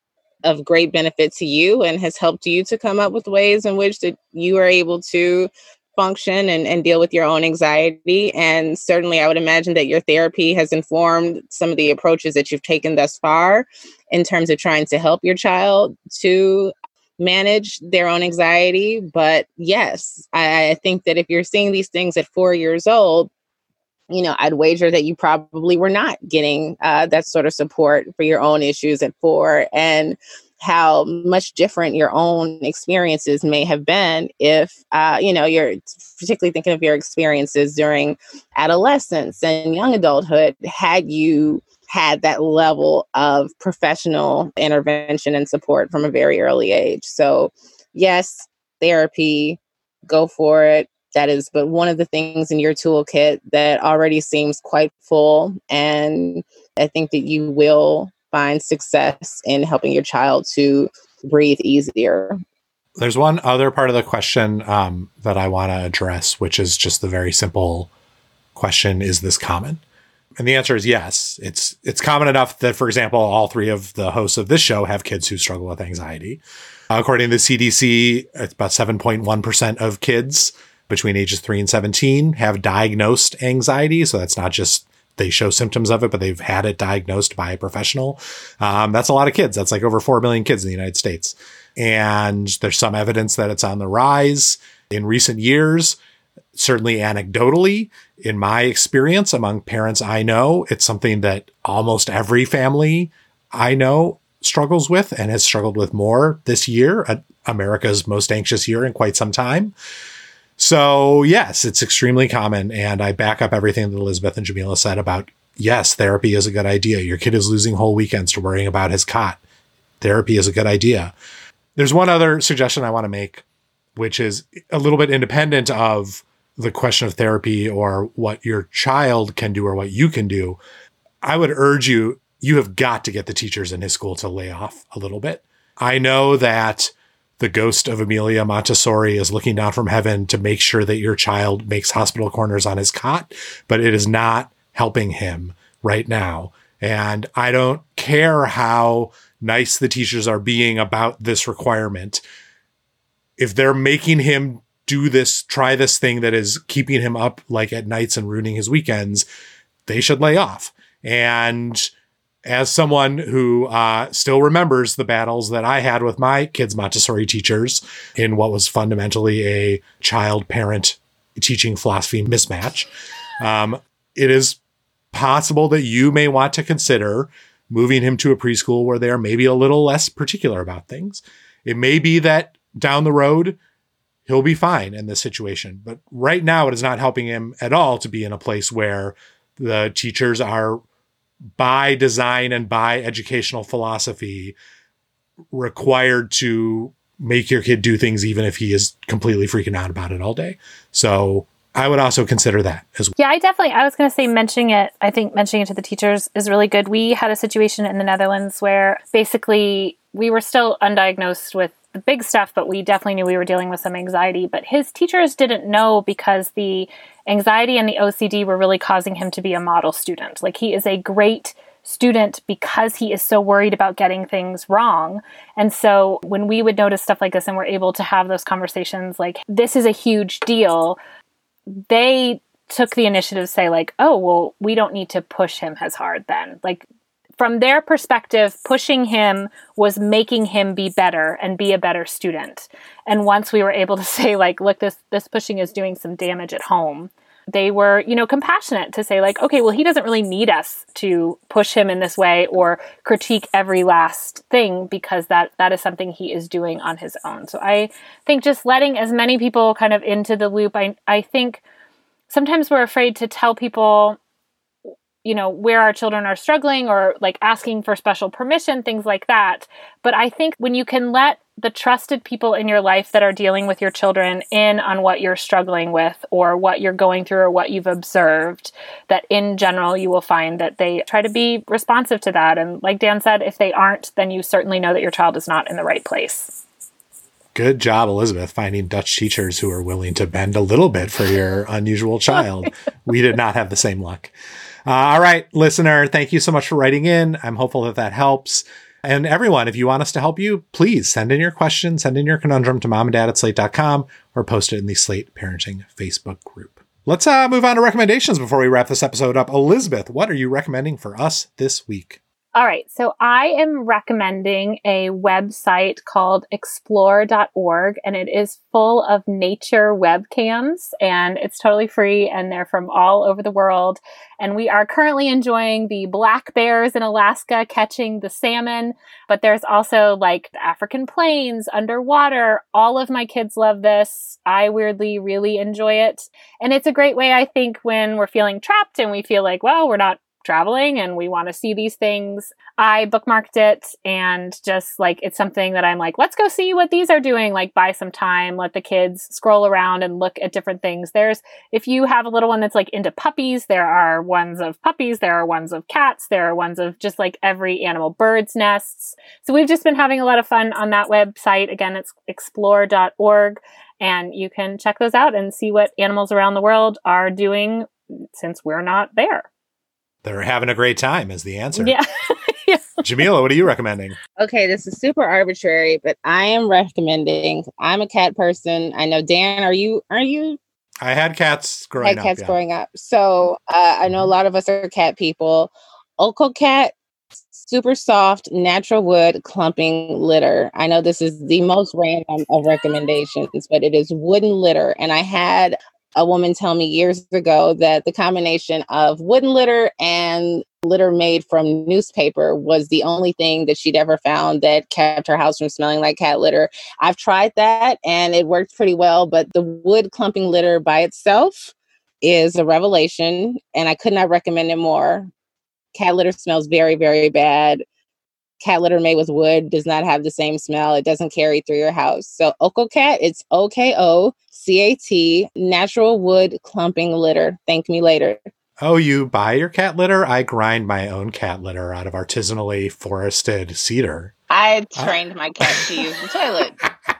of great benefit to you and has helped you to come up with ways in which that you are able to function and, and deal with your own anxiety. And certainly I would imagine that your therapy has informed some of the approaches that you've taken thus far in terms of trying to help your child to manage their own anxiety. But yes, I, I think that if you're seeing these things at four years old, you know, I'd wager that you probably were not getting uh, that sort of support for your own issues at four, and how much different your own experiences may have been if, uh, you know, you're particularly thinking of your experiences during adolescence and young adulthood, had you had that level of professional intervention and support from a very early age. So yes, therapy, go for it. That is but one of the things in your toolkit that already seems quite full. And I think that you will find success in helping your child to breathe easier. There's one other part of the question um, that I want to address, which is just the very simple question, is this common? And the answer is yes. It's it's common enough that, for example, all three of the hosts of this show have kids who struggle with anxiety. Uh, according to the C D C, it's about seven point one percent of kids between ages three and seventeen have diagnosed anxiety. So that's not just they show symptoms of it, but they've had it diagnosed by a professional. Um, that's a lot of kids. That's like over four million kids in the United States. And there's some evidence that it's on the rise in recent years. Certainly anecdotally, in my experience among parents I know, it's something that almost every family I know struggles with and has struggled with more this year, America's most anxious year in quite some time. So yes, it's extremely common. And I back up everything that Elizabeth and Jamila said about, yes, therapy is a good idea. Your kid is losing whole weekends to worrying about his cot. Therapy is a good idea. There's one other suggestion I want to make, which is a little bit independent of the question of therapy or what your child can do or what you can do. I would urge you, you have got to get the teachers in his school to lay off a little bit. I know that the ghost of Amelia Montessori is looking down from heaven to make sure that your child makes hospital corners on his cot, but it is not helping him right now. And I don't care how nice the teachers are being about this requirement. If they're making him do this, try this thing that is keeping him up like at nights and ruining his weekends, they should lay off. And as someone who uh, still remembers the battles that I had with my kids' Montessori teachers in what was fundamentally a child-parent teaching philosophy mismatch, um, it is possible that you may want to consider moving him to a preschool where they are maybe a little less particular about things. It may be that down the road, he'll be fine in this situation. But right now, it is not helping him at all to be in a place where the teachers are, by design and by educational philosophy, required to make your kid do things even if he is completely freaking out about it all day. So I would also consider that as well. Yeah, I definitely, I was going to say mentioning it, I think mentioning it to the teachers is really good. We had a situation in the Netherlands where basically we were still undiagnosed with the big stuff, but we definitely knew we were dealing with some anxiety. But his teachers didn't know because the anxiety and the O C D were really causing him to be a model student. Like, he is a great student because he is so worried about getting things wrong. And so when we would notice stuff like this and we're able to have those conversations, like, this is a huge deal, they took the initiative to say, like, oh, well, we don't need to push him as hard then. Like, from their perspective, pushing him was making him be better and be a better student. And once we were able to say, like, look, this this pushing is doing some damage at home, they were, you know, compassionate to say like, okay, well, he doesn't really need us to push him in this way or critique every last thing because that that is something he is doing on his own. So I think just letting as many people kind of into the loop. I I think sometimes we're afraid to tell people, you know, where our children are struggling or like asking for special permission, things like that. But I think when you can let the trusted people in your life that are dealing with your children in on what you're struggling with or what you're going through or what you've observed, that in general, you will find that they try to be responsive to that. And like Dan said, if they aren't, then you certainly know that your child is not in the right place. Good job, Elizabeth, finding Dutch teachers who are willing to bend a little bit for your unusual child. We did not have the same luck. Uh, all right, listener, thank you so much for writing in. I'm hopeful that that helps. And everyone, if you want us to help you, please send in your question, send in your conundrum to mom and dad at slate dot com or post it in the Slate Parenting Facebook group. Let's uh, move on to recommendations before we wrap this episode up. Elizabeth, what are you recommending for us this week? All right. So I am recommending a website called explore dot org, and it is full of nature webcams, and it's totally free, and they're from all over the world. And we are currently enjoying the black bears in Alaska catching the salmon, but there's also like the African plains underwater. All of my kids love this. I weirdly really enjoy it. And it's a great way, I think, when we're feeling trapped and we feel like, well, we're not traveling and we want to see these things. I bookmarked it and just like, it's something that I'm like, let's go see what these are doing. Like buy some time, let the kids scroll around and look at different things. There's, if you have a little one that's like into puppies, there are ones of puppies, there are ones of cats, there are ones of just like every animal, birds' nests. So we've just been having a lot of fun on that website. Again, it's explore dot org, and you can check those out and see what animals around the world are doing since we're not there. They're having a great time is the answer. Yeah. Yeah. Jamila, what are you recommending? Okay, this is super arbitrary, but I am recommending, I'm a cat person. I know, Dan, are you, are you? I had cats growing had up. cats yeah. growing up. So uh, I know a lot of us are cat people. OkoCat, super soft, natural wood clumping litter. I know this is the most random of recommendations, but it is wooden litter. And I had a woman tell me years ago that the combination of wooden litter and litter made from newspaper was the only thing that she'd ever found that kept her house from smelling like cat litter. I've tried that and it worked pretty well, but the wood clumping litter by itself is a revelation, and I could not recommend it more. Cat litter smells very, very bad. Cat litter made with wood does not have the same smell. It doesn't carry through your house. So OkoCat, it's O K O C A T, natural wood clumping litter. Thank me later. Oh, you buy your cat litter? I grind my own cat litter out of artisanally forested cedar. I trained uh, my cat to use the toilet.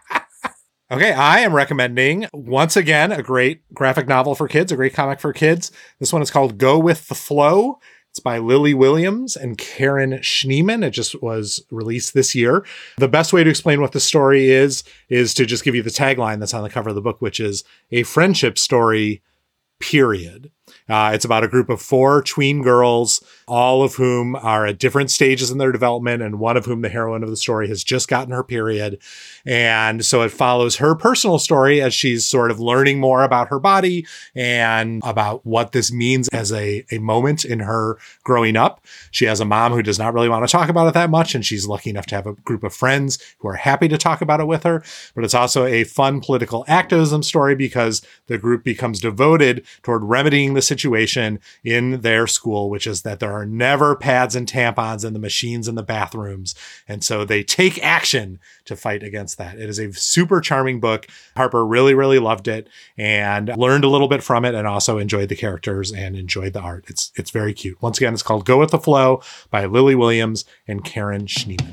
Okay, I am recommending, once again, a great graphic novel for kids, a great comic for kids. This one is called Go With the Flow. It's by Lily Williams and Karen Schneeman. It just was released this year. The best way to explain what the story is, is to just give you the tagline that's on the cover of the book, which is a friendship story, period. Uh, it's about a group of four tween girls, all of whom are at different stages in their development, and one of whom, the heroine of the story, has just gotten her period. And so it follows her personal story as she's sort of learning more about her body and about what this means as a, a moment in her growing up. She has a mom who does not really want to talk about it that much, and she's lucky enough to have a group of friends who are happy to talk about it with her. But it's also a fun political activism story because the group becomes devoted toward remedying the situation in their school, which is that there are never pads and tampons in the machines in the bathrooms. And so they take action to fight against that. It is a super charming book. Harper really, really loved it and learned a little bit from it, and also enjoyed the characters and enjoyed the art. It's it's very cute. Once again, it's called Go With the Flow by Lily Williams and Karen Schneeman.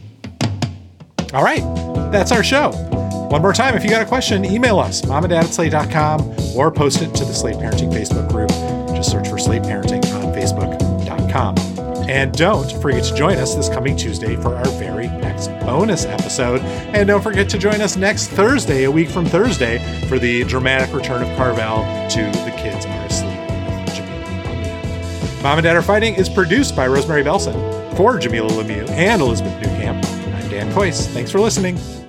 All right, that's our show. One more time, if you got a question, email us, mom and dad at slate dot com, or post it to the Slate Parenting Facebook group. Just search for Slate Parenting on facebook dot com. And don't forget to join us this coming Tuesday for our very next bonus episode. And don't forget to join us next Thursday, a week from Thursday, for the dramatic return of Carvel to The Kids Are Asleep with Jamila Lemieux. Mom and Dad Are Fighting is produced by Rosemary Belson for Jamila Lemieux and Elizabeth Newcamp. I'm Dan Kois. Thanks for listening.